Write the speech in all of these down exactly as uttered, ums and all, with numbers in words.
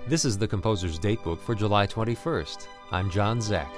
This is the Composer's Datebook for July twenty-first. I'm John Zach.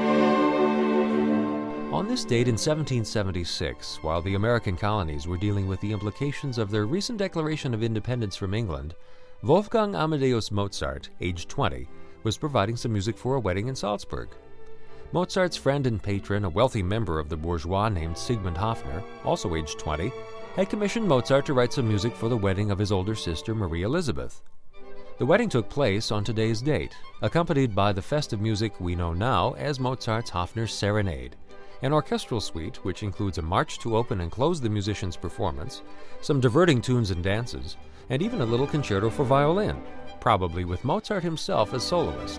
On this date in seventeen seventy-six, while the American colonies were dealing with the implications of their recent declaration of independence from England, Wolfgang Amadeus Mozart, aged twenty, was providing some music for a wedding in Salzburg. Mozart's friend and patron, a wealthy member of the bourgeois named Sigmund Hofner, also aged twenty, had commissioned Mozart to write some music for the wedding of his older sister, Marie Elizabeth. The wedding took place on today's date, accompanied by the festive music we know now as Mozart's Hofner's Serenade, an orchestral suite which includes a march to open and close the musician's performance, some diverting tunes and dances, and even a little concerto for violin, probably with Mozart himself as soloist.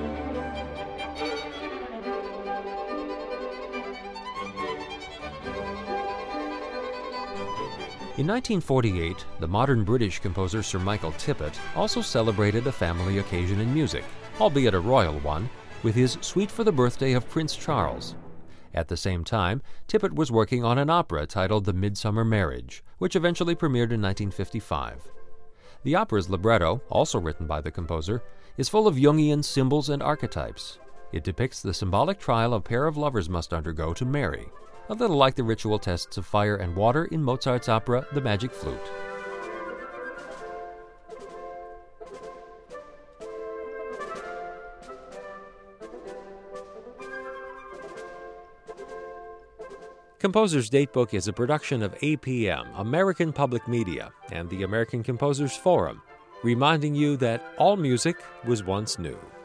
In nineteen forty-eight, the modern British composer Sir Michael Tippett also celebrated a family occasion in music, albeit a royal one, with his Suite for the Birthday of Prince Charles. At the same time, Tippett was working on an opera titled The Midsummer Marriage, which eventually premiered in nineteen fifty-five. The opera's libretto, also written by the composer, is full of Jungian symbols and archetypes. It depicts the symbolic trial a pair of lovers must undergo to marry, a little like the ritual tests of fire and water in Mozart's opera The Magic Flute. Composer's Datebook is a production of A P M, American Public Media, and the American Composers Forum, reminding you that all music was once new.